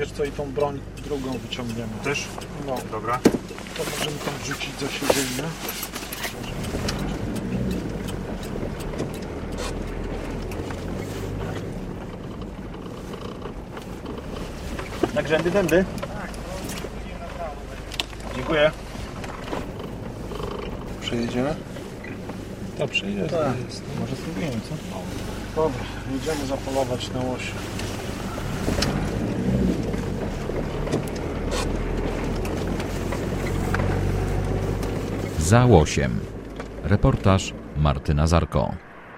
Wiesz co, i tą broń drugą wyciągniemy. Też? No. Dobra. To możemy tam wrzucić za siedzenie. Na grzędy tędy? Dziękuję. Przejedziemy? To przyjedzie. Tak. Może spróbujemy, co? Dobra, jedziemy zapolować na łosie. Za łosiem. Reportaż Martyna Zarko.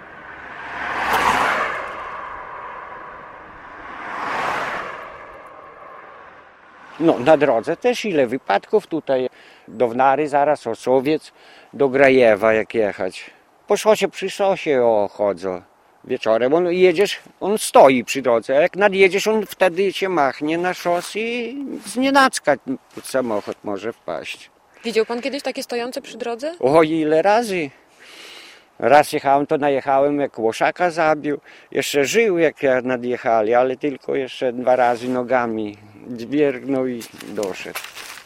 No, na drodze też ile wypadków tutaj. Do Wnary zaraz, Osowiec, do Grajewa jak jechać. Po szosie, przy szosie chodzą. Wieczorem jedziesz, on stoi przy drodze. Jak nadjedziesz, on wtedy się machnie na szos i znienacka pod samochód może wpaść. Widział pan kiedyś takie stojące przy drodze? O, ile razy. Raz jechałem, to najechałem, jak łoszaka zabił. Jeszcze żył, jak ja nadjechali, ale tylko jeszcze 2 razy nogami dźwiergnął i doszedł.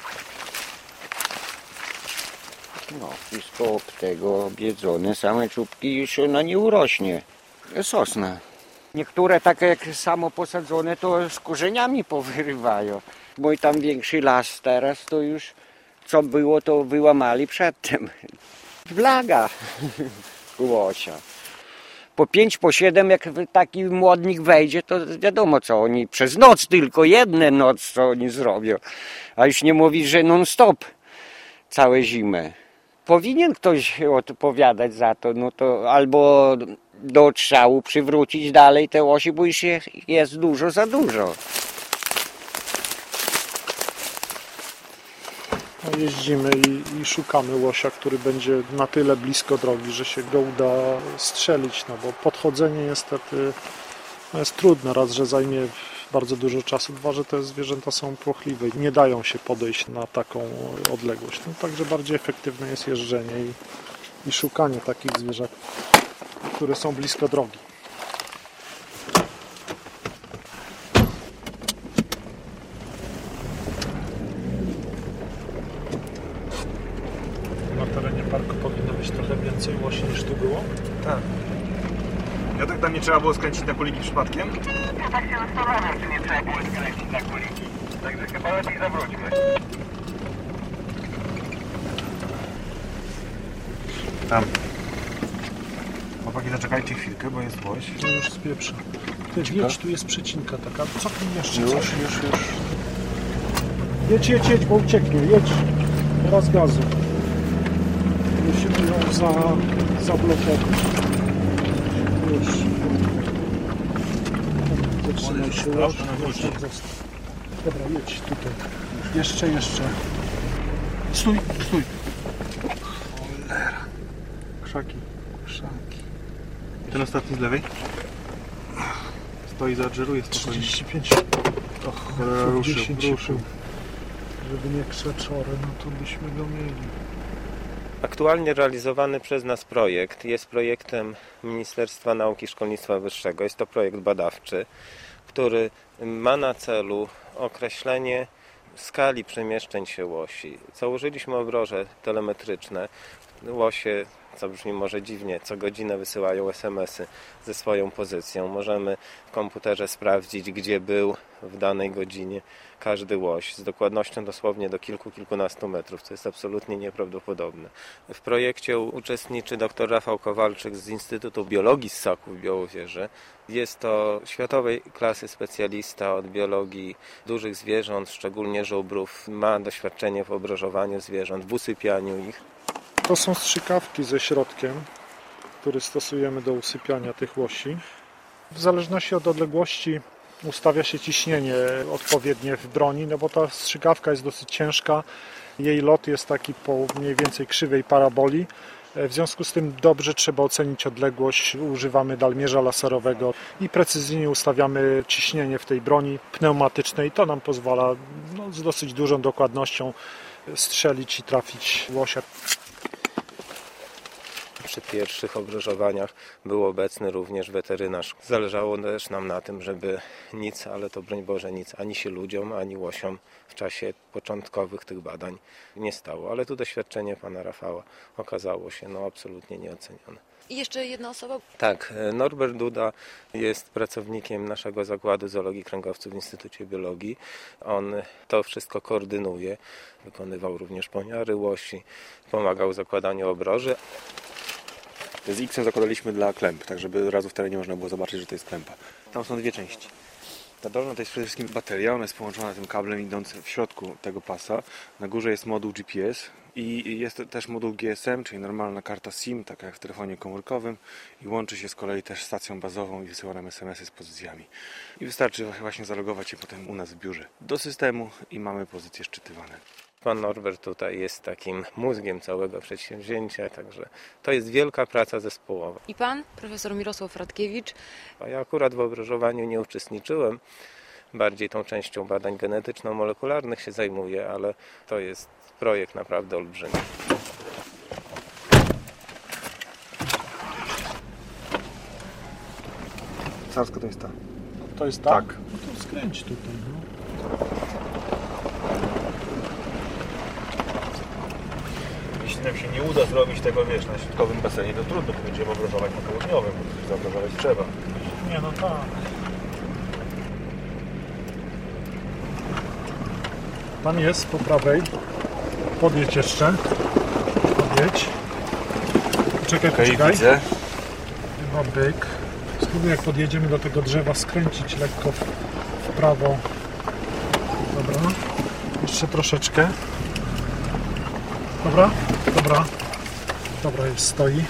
No, wszystko ob tego obiedzone, same czubki już ona nie urośnie. Sosna. Niektóre takie jak samo posadzone, to z korzeniami powyrywają. Mój tam większy las teraz, to już co było, to wyłamali przedtem. Wlaga łosia. Po 5, po 7, jak taki młodnik wejdzie, to wiadomo co oni, przez noc tylko, jedną noc co oni zrobią. A już nie mówić, że non stop, całe zimę. Powinien ktoś odpowiadać za to, no to albo do odstrzału przywrócić dalej te łosi, bo już jest dużo za dużo. No, jeździmy i szukamy łosia, który będzie na tyle blisko drogi, że się go uda strzelić, no bo podchodzenie niestety jest trudne, raz, że zajmie bardzo dużo czasu, 2, że te zwierzęta są płochliwe i nie dają się podejść na taką odległość. No, także bardziej efektywne jest jeżdżenie i szukanie takich zwierząt, które są blisko drogi. Na terenie parku powinno być trochę więcej łosi niż tu było. Tak. Ja tak tam nie trzeba było skręcić na kuliki przypadkiem? Ja tak się zastanawiam, czy nie trzeba było skręcić na kuliki. Także chyba lepiej zawróćmy. Tam. Chłopaki, zaczekajcie chwilkę, bo jest łoś. No już spieprzę. Ty, jedź, tu jest przecinka taka. Cofnij jeszcze. Już. Jedź, bo ucieknie. Jedź. Teraz gazu. Musimy ją zablokować. Już. Zatrzymaj się. Dobra, jedź tutaj. Jeszcze. Stój. Cholera. Krzaki. Ten ostatni z lewej? Stoi, zaadżeruje spokojnie. 35. O cholera, ruszył. Żeby nie krzeczory, no to byśmy go mieli. Aktualnie realizowany przez nas projekt jest projektem Ministerstwa Nauki i Szkolnictwa Wyższego. Jest to projekt badawczy, który ma na celu określenie skali przemieszczeń się łosi. Założyliśmy obroże telemetryczne. Łosie, co brzmi może dziwnie, co godzinę wysyłają SMS-y ze swoją pozycją. Możemy w komputerze sprawdzić, gdzie był w danej godzinie każdy łoś z dokładnością dosłownie do kilkunastu metrów, co jest absolutnie nieprawdopodobne. W projekcie uczestniczy dr Rafał Kowalczyk z Instytutu Biologii Ssaków w Białowieży. Jest to światowej klasy specjalista od biologii dużych zwierząt, szczególnie żubrów. Ma doświadczenie w obrożowaniu zwierząt, w usypianiu ich. To są strzykawki ze środkiem, który stosujemy do usypiania tych łosi. W zależności od odległości ustawia się ciśnienie odpowiednie w broni, no bo ta strzykawka jest dosyć ciężka. Jej lot jest taki po mniej więcej krzywej paraboli. W związku z tym dobrze trzeba ocenić odległość. Używamy dalmierza laserowego i precyzyjnie ustawiamy ciśnienie w tej broni pneumatycznej. To nam pozwala z dosyć dużą dokładnością strzelić i trafić łosia. przy pierwszych obrożowaniach był obecny również weterynarz. Zależało też nam na tym, żeby nic, ale to broń Boże nic, ani się ludziom, ani łosiom w czasie początkowych tych badań nie stało. Ale tu doświadczenie pana Rafała okazało się absolutnie nieocenione. I jeszcze jedna osoba. Tak, Norbert Duda jest pracownikiem naszego Zakładu Zoologii Kręgowców w Instytucie Biologii. On to wszystko koordynuje, wykonywał również pomiary łosi, pomagał w zakładaniu obroży. Z X-em zakładaliśmy dla klemp, tak żeby od razu w terenie można było zobaczyć, że to jest klempa. Tam są dwie części. Ta dolna to jest przede wszystkim bateria, ona jest połączona tym kablem idącym w środku tego pasa. Na górze jest moduł GPS i jest też moduł GSM, czyli normalna karta SIM, taka jak w telefonie komórkowym i łączy się z kolei też stacją bazową i wysyła nam SMS-y z pozycjami. I wystarczy właśnie zalogować się potem u nas w biurze do systemu i mamy pozycje szczytywane. Pan Norbert tutaj jest takim mózgiem całego przedsięwzięcia, także to jest wielka praca zespołowa. I pan, profesor Mirosław Radkiewicz. A ja akurat w obrożowaniu nie uczestniczyłem, bardziej tą częścią badań genetyczno-molekularnych się zajmuję, ale to jest projekt naprawdę olbrzymi. Sarska to jest ta. To jest tak? No to skręć tutaj. No. Jeśli nam się nie uda zrobić tego, na środkowym basenie, to trudno, bo będziemy obrożować na południowym, bo zaobrożować trzeba. Nie, no tak. Pan jest po prawej. Podjedź jeszcze. Podjedź. Poczekaj. Widzę. Chyba byk. Spróbuj, jak podjedziemy do tego drzewa, skręcić lekko w prawo. Dobra. Jeszcze troszeczkę. Dobra, jest, stoi.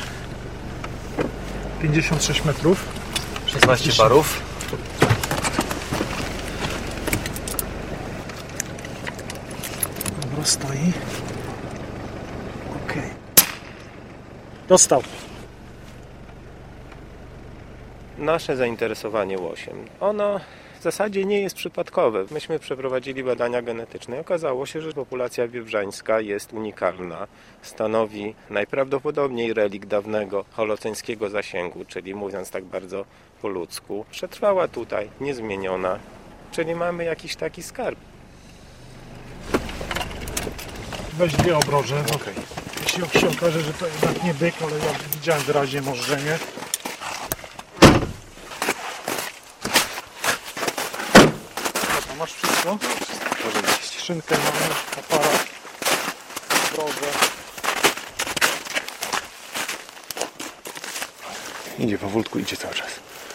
56 metrów. 16 barów. Dobra, stoi. Okej. Dostał. Nasze zainteresowanie łosiem, ono w zasadzie nie jest przypadkowe. Myśmy przeprowadzili badania genetyczne i okazało się, że populacja biebrzańska jest unikalna. Stanowi najprawdopodobniej relikt dawnego holoceńskiego zasięgu, czyli mówiąc tak bardzo po ludzku. Przetrwała tutaj, niezmieniona, czyli mamy jakiś taki skarb. Weź dwie obroże. Okay. Jeśli się okaże, że to jednak nie byk, ale ja widziałem wyraźnie możdżenie. Masz wszystko? Może być. Skrzynkę mamy, aparat, drogę. Idzie powolutku, idzie cały czas.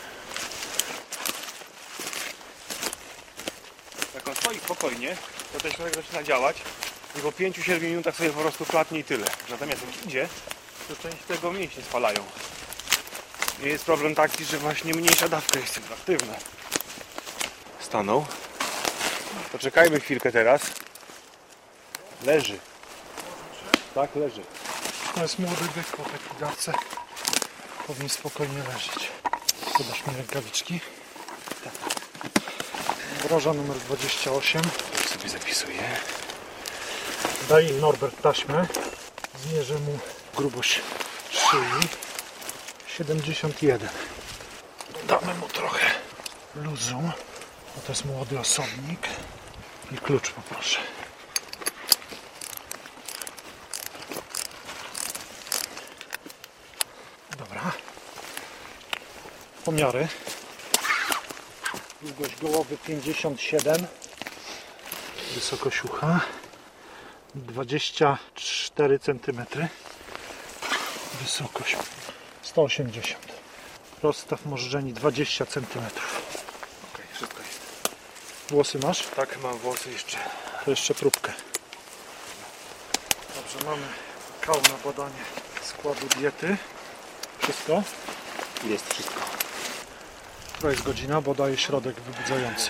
Jak on stoi spokojnie, to ten środek zaczyna działać i po 5-7 minutach sobie po prostu klatnie i tyle. Natomiast jak idzie, to część tego mięśnie spalają. I jest problem taki, że właśnie mniejsza dawka jest aktywna. Stanął. Poczekajmy chwilkę teraz. Leży. Tak, leży. To jest młody byk po takiej dawce. Powinien spokojnie leżeć. Podasz mi rękawiczki. Obroża numer 28. Już sobie zapisuję. Daj Norbert taśmę. Zmierzę mu grubość szyi. 71. Damy mu trochę luzu. Bo to jest młody osobnik. I klucz poproszę. Dobra. Pomiary. Długość gołowy 57. Wysokość ucha 24 cm. Wysokość 180. Rozstaw możdżeni 20 cm. Okej, wszystko jest. Włosy masz? Tak, mam włosy jeszcze. To jeszcze próbkę. Dobrze, mamy kał na badanie składu diety. Wszystko? Jest wszystko. To jest godzina, bo daje środek wybudzający.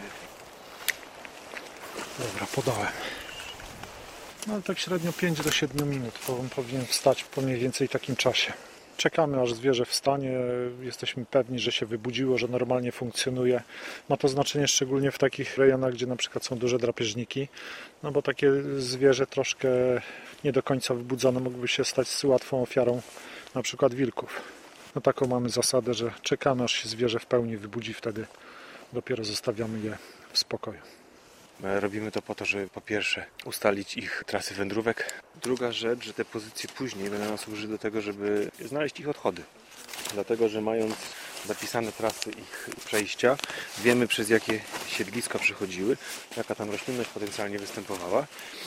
Dobra, podałem. No ale tak średnio 5 do 7 minut, bo on powinien wstać po mniej więcej takim czasie. Czekamy, aż zwierzę wstanie, jesteśmy pewni, że się wybudziło, że normalnie funkcjonuje. Ma to znaczenie szczególnie w takich rejonach, gdzie na przykład są duże drapieżniki, no bo takie zwierzę troszkę nie do końca wybudzone mogłoby się stać łatwą ofiarą na przykład wilków. No taką mamy zasadę, że czekamy, aż się zwierzę w pełni wybudzi, wtedy dopiero zostawiamy je w spokoju. Robimy to po to, żeby po pierwsze ustalić ich trasy wędrówek. Druga rzecz, że te pozycje później będą nam służyć do tego, żeby znaleźć ich odchody. Dlatego, że mając zapisane trasy ich przejścia, wiemy, przez jakie siedliska przechodziły, jaka tam roślinność potencjalnie występowała,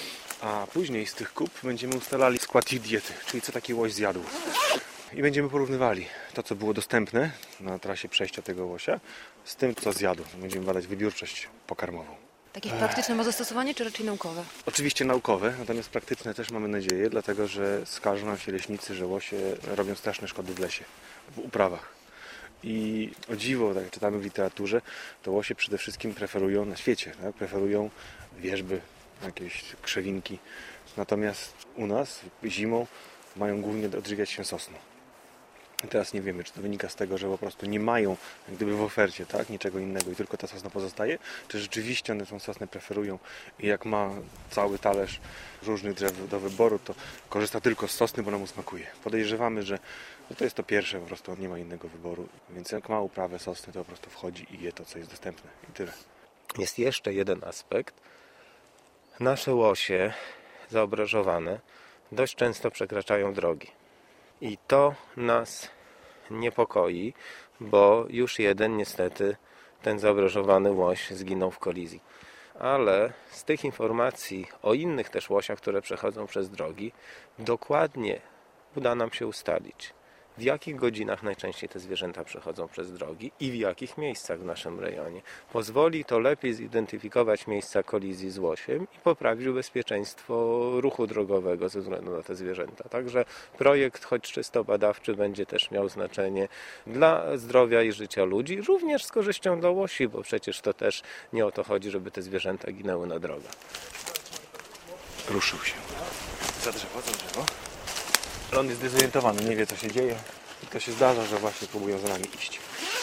a później z tych kup będziemy ustalali skład ich diety, czyli co taki łoś zjadł. I będziemy porównywali to, co było dostępne na trasie przejścia tego łosia, z tym, co zjadł. Będziemy badać wybiórczość pokarmową. Takie praktyczne ma zastosowanie, czy raczej naukowe? Oczywiście naukowe, natomiast praktyczne też mamy nadzieję, dlatego że skarżą nam się leśnicy, że łosie robią straszne szkody w lesie, w uprawach. I o dziwo, tak jak czytamy w literaturze, to łosie przede wszystkim preferują na świecie, tak? Preferują wierzby, jakieś krzewinki. Natomiast u nas zimą mają głównie odżywiać się sosną. I teraz nie wiemy, czy to wynika z tego, że po prostu nie mają jak gdyby w ofercie, tak, niczego innego i tylko ta sosna pozostaje, czy rzeczywiście one tą sosnę preferują i jak ma cały talerz różnych drzew do wyboru, to korzysta tylko z sosny, bo nam mu smakuje. Podejrzewamy, że to jest to pierwsze, po prostu on nie ma innego wyboru, więc jak ma uprawę sosny, to po prostu wchodzi i je to, co jest dostępne i tyle. Jest jeszcze jeden aspekt. Nasze łosie zaobrażowane dość często przekraczają drogi. I to nas niepokoi, bo już jeden niestety, ten zaobrażowany łoś zginął w kolizji. Ale z tych informacji o innych też łosiach, które przechodzą przez drogi, dokładnie uda nam się ustalić, w jakich godzinach najczęściej te zwierzęta przechodzą przez drogi i w jakich miejscach w naszym rejonie. Pozwoli to lepiej zidentyfikować miejsca kolizji z łosiem i poprawić bezpieczeństwo ruchu drogowego ze względu na te zwierzęta. Także projekt, choć czysto badawczy, będzie też miał znaczenie dla zdrowia i życia ludzi, również z korzyścią dla łosi, bo przecież to też nie o to chodzi, żeby te zwierzęta ginęły na drogach. Ruszył się. Za drzewo, za drzewo. On jest zdezorientowany, nie wie, co się dzieje. I to się zdarza, że właśnie próbują za nami iść.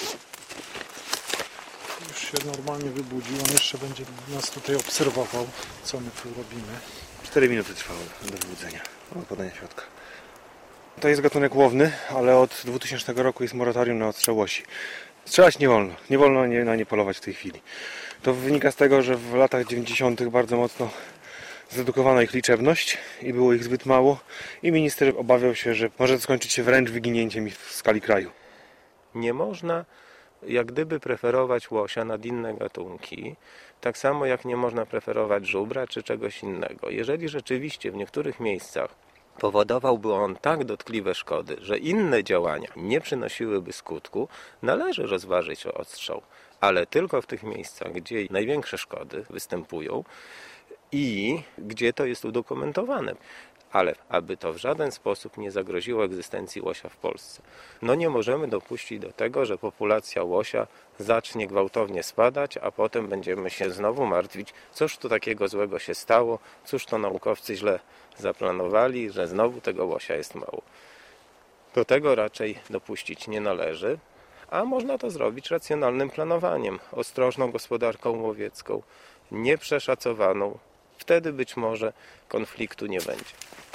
Już się normalnie wybudził, on jeszcze będzie nas tutaj obserwował, co my tu robimy. 4 minuty trwało do wybudzenia, od podania środka. To jest gatunek łowny, ale od 2000 roku jest moratorium na odstrzał łosi. Strzelać nie wolno, nie wolno na nie polować w tej chwili. To wynika z tego, że w latach 90. bardzo mocno zredukowano ich liczebność i było ich zbyt mało i minister obawiał się, że może to skończyć się wręcz wyginięciem ich w skali kraju. Nie można jak gdyby preferować łosia nad inne gatunki, tak samo jak nie można preferować żubra czy czegoś innego. Jeżeli rzeczywiście w niektórych miejscach powodowałby on tak dotkliwe szkody, że inne działania nie przynosiłyby skutku, należy rozważyć odstrzał, ale tylko w tych miejscach, gdzie największe szkody występują i gdzie to jest udokumentowane. Ale aby to w żaden sposób nie zagroziło egzystencji łosia w Polsce. No nie możemy dopuścić do tego, że populacja łosia zacznie gwałtownie spadać, a potem będziemy się znowu martwić, cóż tu takiego złego się stało, cóż to naukowcy źle zaplanowali, że znowu tego łosia jest mało. Do tego raczej dopuścić nie należy, a można to zrobić racjonalnym planowaniem, ostrożną gospodarką łowiecką, nieprzeszacowaną. Wtedy być może konfliktu nie będzie.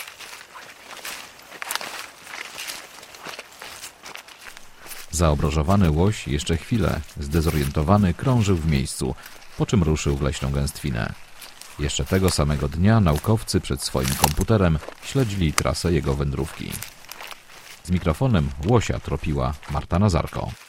Zaobrażowany łoś jeszcze chwilę, zdezorientowany, krążył w miejscu, po czym ruszył w leśną gęstwinę. Jeszcze tego samego dnia naukowcy przed swoim komputerem śledzili trasę jego wędrówki. Z mikrofonem łosia tropiła Marta Nazarko.